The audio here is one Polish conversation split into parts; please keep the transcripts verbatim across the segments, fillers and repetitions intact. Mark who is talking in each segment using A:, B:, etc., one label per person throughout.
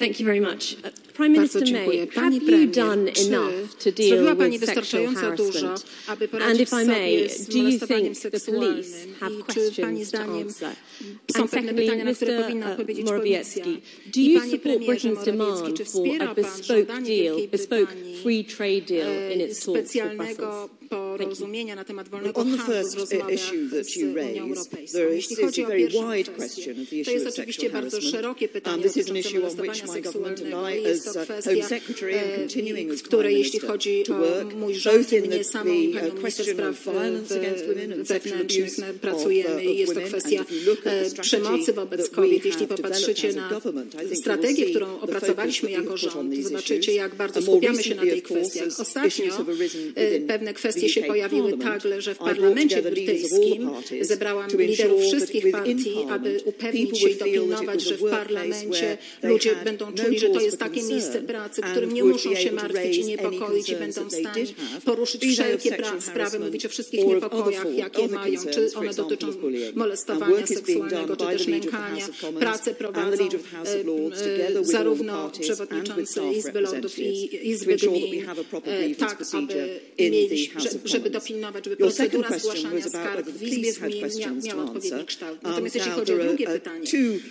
A: Thank you very much. Uh, Prime Minister May, have you done enough to deal with sexual harassment? And if I may, do you think the police have questions to answer? And secondly, Mister Uh, Morawiecki, do you support Britain's demand for a bespoke deal, bespoke free trade deal in its talks with Brussels?
B: porozumienia na temat wolnego handlu w rozmowach z Unią Europejską. Jeśli chodzi o pierwszą kwestię, to jest oczywiście bardzo szerokie pytanie dotyczące molestowania seksualnego. Jest to kwestia, w której jeśli chodzi o mój rząd, mnie samą i panią minister spraw wewnętrznych pracujemy. Jest to kwestia przemocy wobec kobiet. Jeśli popatrzycie na strategię, którą opracowaliśmy jako rząd, zobaczycie, jak bardzo skupiamy się na tej kwestii. Ostatnio pewne kwestie się pojawiły także, że w parlamencie brytyjskim zebrałam liderów wszystkich partii, aby upewnić się i dopilnować, że w parlamencie ludzie będą czuli, że to jest takie miejsce pracy, którym nie muszą się martwić i niepokoić i będą w stanie poruszyć wszelkie sprawy, mówić o wszystkich niepokojach, jakie mają, czy one dotyczą molestowania seksualnego, czy też nękania. Pracę prowadzą e, zarówno przewodniczący Izby Lordów i Izby Gmin, e, tak, aby mieli, żeby dopilnować, żeby procedura zgłaszania skarg w Izbie Gmin miała odpowiedni kształt. Natomiast jeśli chodzi o drugie pytanie,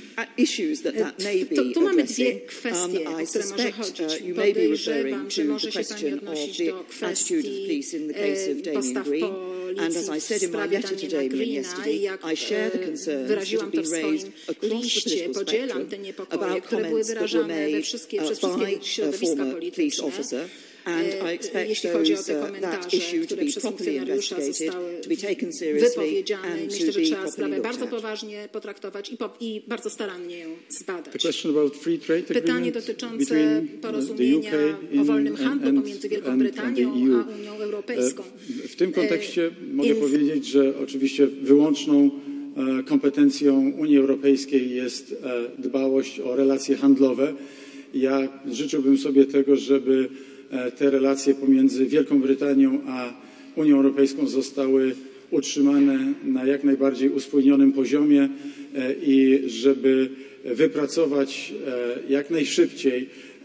B: to tu mamy dwie kwestie, o które może chodzić. Podejrzewam, że może się Pani odnosić do kwestii postaw policji w sprawie Daniela Greena i jak wyraziłam to w swoim liście, podzielam te niepokoje, które były wyrażane we wszystkie, przez wszystkie środowiska polityczne. Jeśli chodzi o te komentarze, które przez funkcjonariusza zostały wypowiedziane, myślę, że trzeba sprawę bardzo poważnie potraktować i, po, i bardzo starannie ją zbadać. Pytanie dotyczące porozumienia o wolnym handlu pomiędzy Wielką Brytanią a Unią Europejską.
C: W tym kontekście mogę powiedzieć, że oczywiście wyłączną kompetencją Unii Europejskiej jest dbałość o relacje handlowe. Ja życzyłbym sobie tego, żeby te relacje pomiędzy Wielką Brytanią a Unią Europejską zostały utrzymane na jak najbardziej uspójnionym poziomie i żeby wypracować jak najszybciej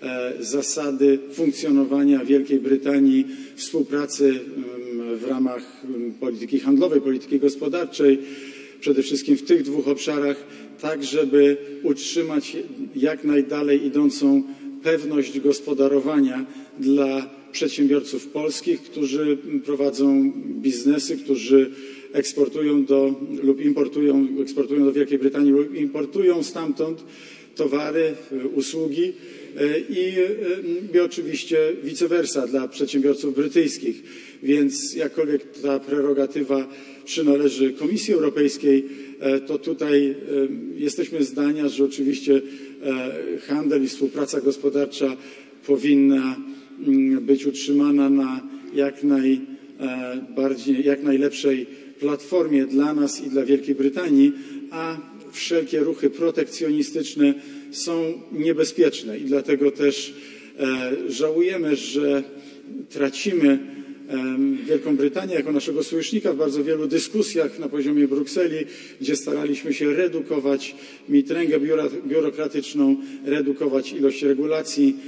C: zasady funkcjonowania Wielkiej Brytanii, współpracy w ramach polityki handlowej, polityki gospodarczej, przede wszystkim w tych dwóch obszarach, tak żeby utrzymać jak najdalej idącą pewność gospodarowania dla przedsiębiorców polskich, którzy prowadzą biznesy, którzy eksportują do lub importują, eksportują do Wielkiej Brytanii lub importują stamtąd towary, usługi i, i oczywiście vice versa dla przedsiębiorców brytyjskich. Więc jakkolwiek ta prerogatywa przynależy Komisji Europejskiej, to tutaj jesteśmy zdania, że oczywiście handel i współpraca gospodarcza powinna być utrzymana na jak najbardziej, jak najlepszej platformie dla nas i dla Wielkiej Brytanii, a wszelkie ruchy protekcjonistyczne są niebezpieczne i dlatego też żałujemy, że tracimy Wielką Brytanię jako naszego sojusznika w bardzo wielu dyskusjach na poziomie Brukseli, gdzie staraliśmy się redukować mitręgę biurokratyczną, redukować ilość regulacji,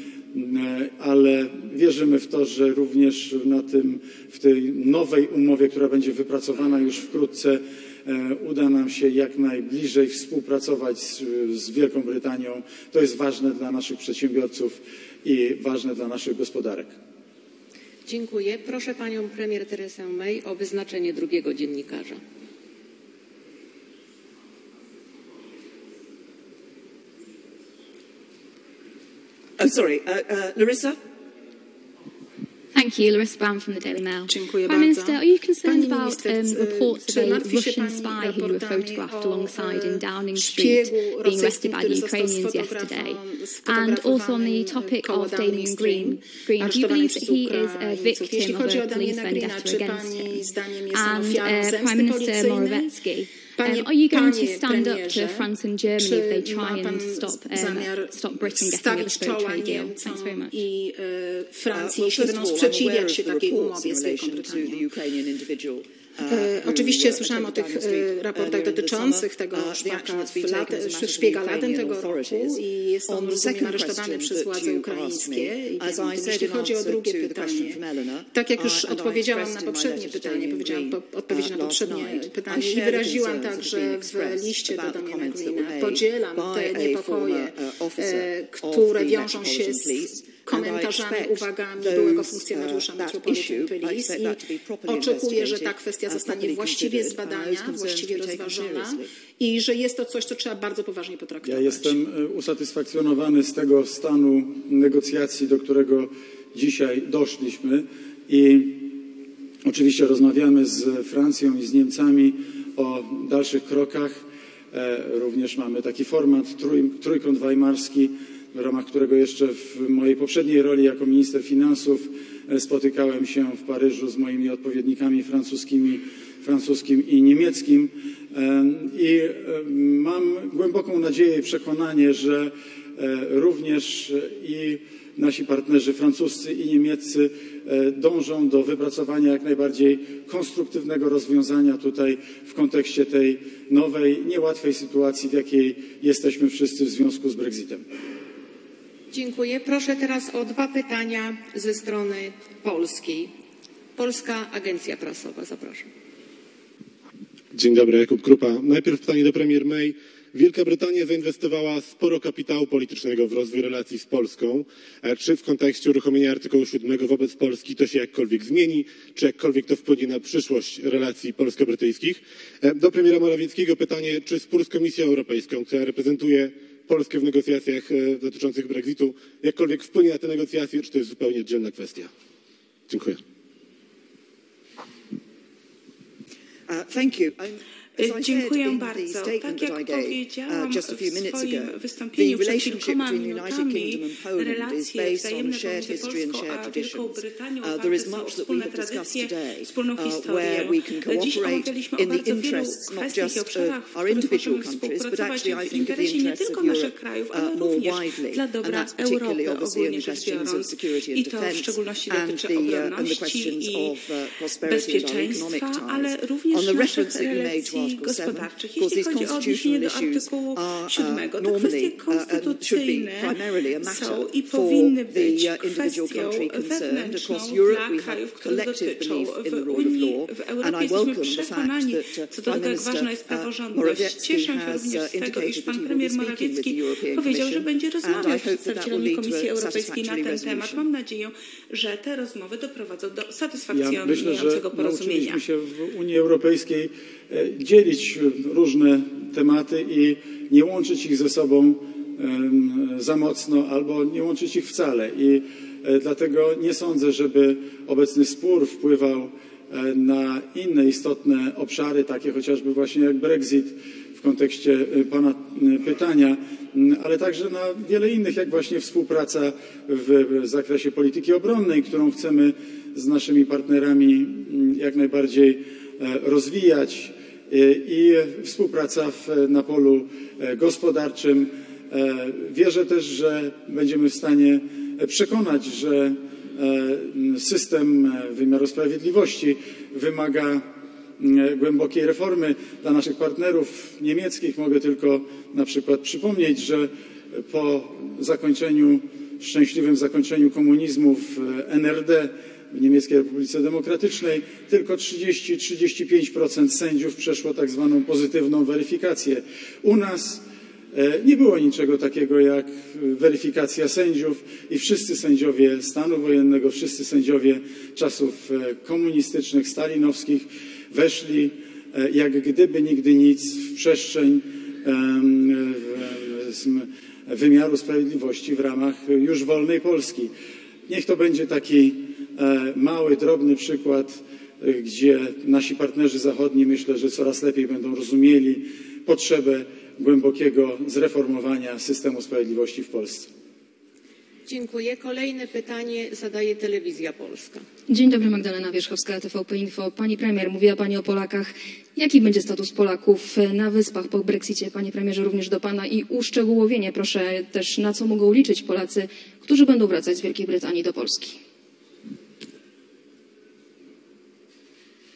C: ale wierzymy w to, że również na tym, w tej nowej umowie, która będzie wypracowana już wkrótce, uda nam się jak najbliżej współpracować z, z Wielką Brytanią. To jest ważne dla naszych przedsiębiorców i ważne dla naszych gospodarek.
D: Dziękuję. Proszę Panią Premier Teresę May o wyznaczenie drugiego dziennikarza.
E: Oh, sorry, uh, uh, Larissa?
F: Thank you, Larissa Brown from the Daily Mail.
B: Dziękuję
F: Prime
B: bardzo.
F: Minister, are you concerned
B: Pani
F: about
B: minister,
F: um, reports
B: czy
F: of a
B: martwi się
F: Russian
B: pani
F: spy who you were
B: raportami
F: photographed
B: o,
F: alongside in Downing
B: szpiegu
F: Street being arrested by the
B: rosyjskim, który
F: Ukrainians
B: został
F: yesterday?
B: sfotografowany
F: And also on the topic
B: koło
F: of
B: Downing
F: Damien
B: Street,
F: Green, Green do you believe that he is a
B: Ukraińców. Jeśli
F: victim of
B: chodzi o
F: a police
B: Damiena Greena,
F: vendetta
B: czy
F: against
B: pani
F: him?
B: zdaniem jest on
F: And
B: ofiarą
F: uh,
B: zemsty
F: Prime Minister
B: policyjnej?
F: Morawiecki,
B: Panie,
F: um, are you going to
B: panie
F: stand up to
B: premierze,
F: France and Germany if they
B: czy
F: try
B: ma pan
F: and stop, um,
B: zamiar
F: stop Britain getting a
B: stawić
F: bespoke
B: czoła
F: trade deal?
B: Niemcom
F: Thanks very much.
B: i e, Francji,
E: Uh, well,
B: jeśli
E: first
B: będą
E: of all, I'm
B: sprzeciwiać
E: aware
B: się
E: of the
B: takiej
E: reports
B: umowie
E: in
B: z Wielką
E: relation to
B: Brytanią?
E: the Ukrainian individual
B: E, oczywiście słyszałam o tych e, raportach dotyczących tego szpiega w szpiega latem tego roku i jest on rozumiem aresztowany przez władze ukraińskie. I jeśli chodzi o drugie pytanie, tak jak już odpowiedziałam na poprzednie pytanie, powiedziałam po, odpowiedź na poprzednie pytanie i wyraziłam także w liście do Damiana Greena, podzielam te niepokoje, e, które wiążą się z komentarzami, uwagami byłego funkcjonariusza Metropolitan Police i oczekuję, że ta kwestia zostanie właściwie zbadana, właściwie rozważona i że jest to coś, co trzeba bardzo poważnie potraktować.
C: Ja jestem usatysfakcjonowany z tego stanu negocjacji, do którego dzisiaj doszliśmy i oczywiście rozmawiamy z Francją i z Niemcami o dalszych krokach. Również mamy taki format trój, trójkąt weimarski, w ramach którego jeszcze w mojej poprzedniej roli jako minister finansów spotykałem się w Paryżu z moimi odpowiednikami francuskimi, francuskim i niemieckim. I mam głęboką nadzieję i przekonanie, że również i nasi partnerzy francuscy i niemieccy dążą do wypracowania jak najbardziej konstruktywnego rozwiązania tutaj w kontekście tej nowej, niełatwej sytuacji, w jakiej jesteśmy wszyscy w związku z Brexitem.
D: Dziękuję. Proszę teraz o dwa pytania ze strony polskiej. Polska Agencja Prasowa. Zapraszam.
G: Dzień dobry, Jakub Krupa. Najpierw pytanie do premier May. Wielka Brytania zainwestowała sporo kapitału politycznego w rozwój relacji z Polską. Czy w kontekście uruchomienia artykułu siódmego wobec Polski to się jakkolwiek zmieni? Czy jakkolwiek to wpłynie na przyszłość relacji polsko-brytyjskich? Do premiera Morawieckiego pytanie, czy spór z Komisją Europejską, która reprezentuje Polskę w negocjacjach dotyczących Brexitu, jakkolwiek wpłynie na te negocjacje, czy to jest zupełnie oddzielna kwestia? Dziękuję.
E: Uh, thank you.
H: Dziękuję bardzo. Tak jak powiedziałam w swoim wystąpieniu przed kilkoma minutami, relacje wzajemne pomiędzy Polską a Wielką Brytanią oparte są o wspólne tradycje, wspólną historię. Dziś omawialiśmy o bardzo wielu kwestiach i obszarach, w których możemy współpracować w interesie nie tylko naszych krajów, ale również dla dobra Europy ogólnie rzecz biorąc. I to w szczególności dotyczy obronności i bezpieczeństwa, ale również naszych relacji gospodarczych. Jeśli chodzi o odniesienie do artykułu siódmego, te kwestie konstytucyjne są i powinny być kwestią wewnętrzną dla krajów, które dotyczą. W Unii, w Europie jesteśmy przekonani co do tego, jak ważna jest praworządność. Cieszę się również z tego, iż pan premier Morawiecki powiedział, że będzie rozmawiał z przedstawicielami Komisji Europejskiej na ten temat. Mam nadzieję, że te rozmowy doprowadzą do satysfakcjonującego porozumienia.
C: Nauczyliśmy się w Unii Europejskiej dzielić różne tematy i nie łączyć ich ze sobą za mocno albo nie łączyć ich wcale. I dlatego nie sądzę, żeby obecny spór wpływał na inne istotne obszary, takie chociażby właśnie jak Brexit w kontekście pana pytania, ale także na wiele innych, jak właśnie współpraca w zakresie polityki obronnej, którą chcemy z naszymi partnerami jak najbardziej rozwijać, i współpraca w, na polu gospodarczym. Wierzę też, że będziemy w stanie przekonać, że system wymiaru sprawiedliwości wymaga głębokiej reformy. Dla naszych partnerów niemieckich mogę tylko na przykład przypomnieć, że po zakończeniu, szczęśliwym zakończeniu komunizmu w N R D, w Niemieckiej Republice Demokratycznej, tylko trzydzieści do trzydziestu pięciu procent sędziów przeszło tak zwaną pozytywną weryfikację. U nas nie było niczego takiego jak weryfikacja sędziów i wszyscy sędziowie stanu wojennego, wszyscy sędziowie czasów komunistycznych, stalinowskich weszli jak gdyby nigdy nic w przestrzeń wymiaru sprawiedliwości w ramach już wolnej Polski. Niech to będzie taki mały, drobny przykład, gdzie nasi partnerzy zachodni, myślę, że coraz lepiej będą rozumieli potrzebę głębokiego zreformowania systemu sprawiedliwości w Polsce.
D: Dziękuję. Kolejne pytanie zadaje Telewizja Polska.
I: Dzień dobry, Magdalena Wierzchowska, T V P Info. Pani premier, mówiła Pani o Polakach. Jaki będzie status Polaków na Wyspach po Brexicie? Panie premierze, również do Pana i uszczegółowienie proszę też, na co mogą liczyć Polacy, którzy będą wracać z Wielkiej Brytanii do Polski.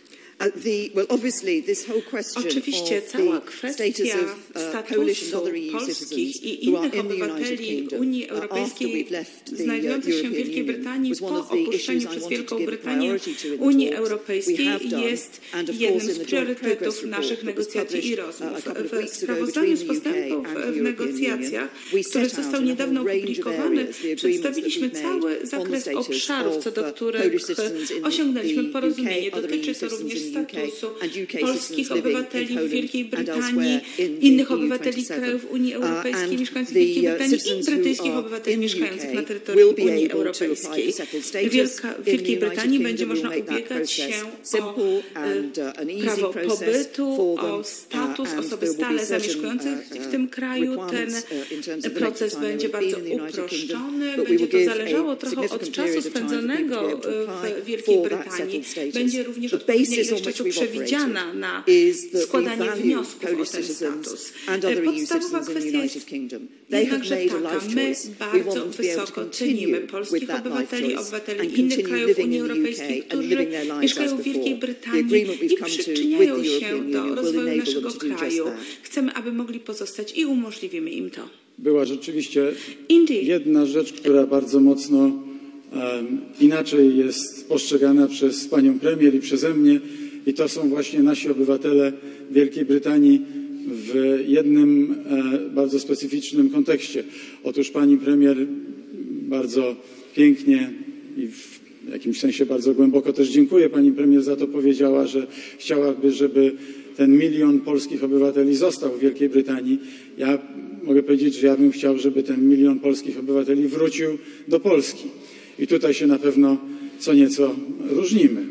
H: Oczywiście cała kwestia statusu polskich i innych obywateli Unii Europejskiej znajdujących się w Wielkiej Brytanii po opuszczeniu przez Wielką Brytanię Unii Europejskiej jest jednym z priorytetów naszych negocjacji i rozmów. W sprawozdaniu z postępów w negocjacjach, który został niedawno opublikowany, przedstawiliśmy cały zakres obszarów, co do których osiągnęliśmy porozumienie. Dotyczy to również statusu polskich obywateli w Wielkiej Brytanii, innych obywateli krajów Unii Europejskiej mieszkających w Wielkiej Brytanii i brytyjskich obywateli mieszkających na terytorium Unii Europejskiej. Wielka, w Wielkiej Brytanii będzie można ubiegać się o prawo pobytu, o status osoby stale zamieszkującej w tym kraju. Ten proces będzie bardzo uproszczony. Będzie to zależało trochę od czasu spędzonego w Wielkiej Brytanii. Będzie również odpowiednia ilość czasu przewidziana na składanie wniosków o ten status. Podstawowa kwestia jest jednakże taka. My bardzo wysoko cenimy polskich obywateli, obywateli innych krajów Unii Europejskiej, którzy mieszkają w Wielkiej Brytanii i przyczyniają się do rozwoju naszego kraju. Chcemy, aby mogli pozostać i umożliwimy im to.
C: Była rzeczywiście jedna rzecz, która bardzo mocno um, inaczej jest postrzegana przez panią premier i przeze mnie, i to są właśnie nasi obywatele Wielkiej Brytanii w jednym e, bardzo specyficznym kontekście. Otóż pani premier bardzo pięknie i w jakimś sensie bardzo głęboko też dziękuję pani premier za to, powiedziała, że chciałaby, żeby ten milion polskich obywateli został w Wielkiej Brytanii. Ja mogę powiedzieć, że ja bym chciał, żeby ten milion polskich obywateli wrócił do Polski. I tutaj się na pewno co nieco różnimy.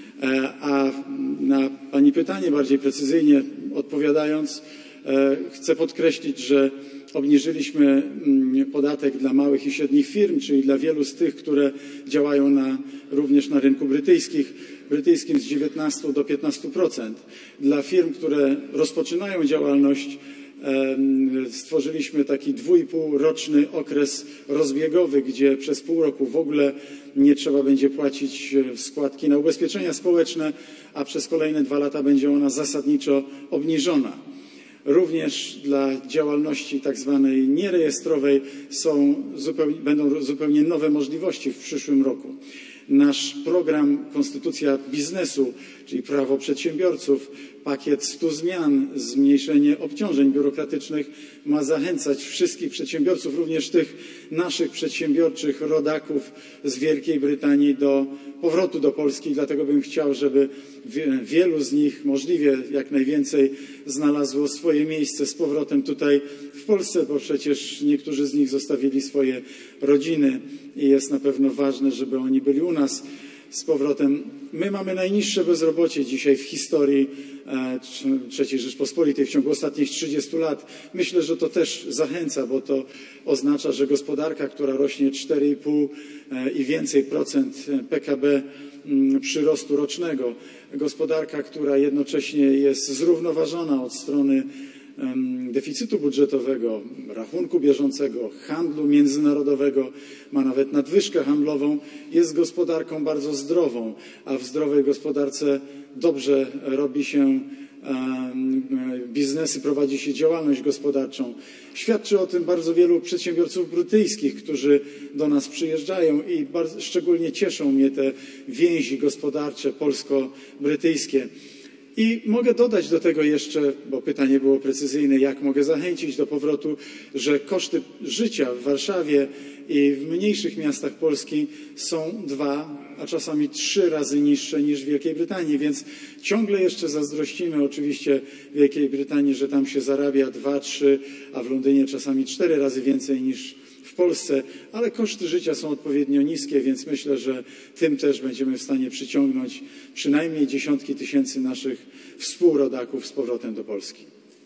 C: A na pani pytanie bardziej precyzyjnie odpowiadając, chcę podkreślić, że obniżyliśmy podatek dla małych i średnich firm, czyli dla wielu z tych, które działają na, również na rynku brytyjskich, brytyjskim z dziewiętnastu do piętnastu procent. Dla firm, które rozpoczynają działalność, stworzyliśmy taki dwuipółroczny okres rozbiegowy, gdzie przez pół roku w ogóle nie trzeba będzie płacić składki na ubezpieczenia społeczne, a przez kolejne dwa lata będzie ona zasadniczo obniżona. Również dla działalności tak zwanej nierejestrowej są zupełnie, będą zupełnie nowe możliwości w przyszłym roku. Nasz program Konstytucja Biznesu, czyli prawo przedsiębiorców, pakiet stu zmian, zmniejszenie obciążeń biurokratycznych ma zachęcać wszystkich przedsiębiorców, również tych naszych przedsiębiorczych rodaków z Wielkiej Brytanii do powrotu do Polski. Dlatego bym chciał, żeby wielu z nich, możliwie jak najwięcej, znalazło swoje miejsce z powrotem tutaj w Polsce, bo przecież niektórzy z nich zostawili swoje rodziny i jest na pewno ważne, żeby oni byli u nas z powrotem. My mamy najniższe bezrobocie dzisiaj w historii trzeciej Rzeczpospolitej w ciągu ostatnich trzydziestu lat. Myślę, że to też zachęca, bo to oznacza, że gospodarka, która rośnie cztery i pół i więcej procent P K B przyrostu rocznego, gospodarka, która jednocześnie jest zrównoważona od strony deficytu budżetowego, rachunku bieżącego, handlu międzynarodowego, ma nawet nadwyżkę handlową, jest gospodarką bardzo zdrową, a w zdrowej gospodarce dobrze robi się biznesy, prowadzi się działalność gospodarczą. Świadczy o tym bardzo wielu przedsiębiorców brytyjskich, którzy do nas przyjeżdżają i bardzo, szczególnie cieszą mnie te więzi gospodarcze polsko-brytyjskie. I mogę dodać do tego jeszcze, bo pytanie było precyzyjne, jak mogę zachęcić do powrotu, że koszty życia w Warszawie i w mniejszych miastach Polski są dwa, a czasami trzy razy niższe niż w Wielkiej Brytanii, więc ciągle jeszcze zazdrościmy oczywiście Wielkiej Brytanii, że tam się zarabia dwa, trzy, a w Londynie czasami cztery razy więcej niż w Polsce, ale koszty życia są odpowiednio niskie, więc myślę, że tym też będziemy w stanie przyciągnąć przynajmniej dziesiątki tysięcy naszych współrodaków z powrotem do Polski.